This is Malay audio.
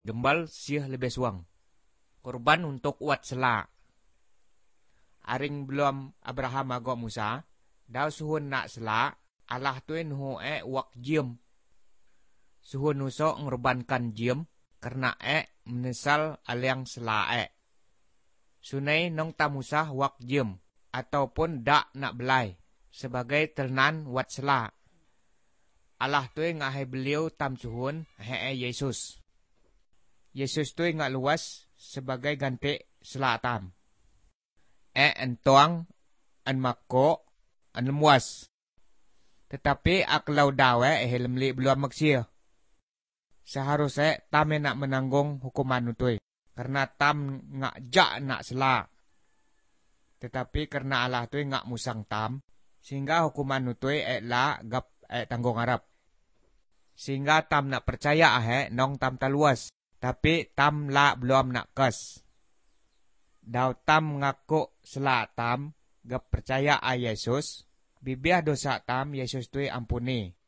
gembal sih lebih suang. Korban untuk uat sela. Aring belum Abraham agak Musa, daw suhun nak sela, Allah tuin wak jiem. Suhun usok ngorbankan jiem, karena menesal aliang sela Sunai nong tamusah wak jiem, ataupun dak nak belai, sebagai ternan wat sela. Allah tuin ngahai beliau tam suhun Yesus. Yesus tuin ngak luas sebagai ganti sela tam. Entong, an mako, an lemuas. Tetapi aklau dawe lemli belum maksir. Seharusnya tam nak menanggung hukuman utui. Karena tam ngak jak nak sela. Tetapi karena Allah tu ngak musang tam, sehingga hukuman utui la gap tanggung harap. Sehingga tam nak percaya nong tam taluas. Tapi tam la belum nak kes. Daw tam ngaku sela tam, gap percaya Yesus, bibiah dosa tam Yesus tu ampuni.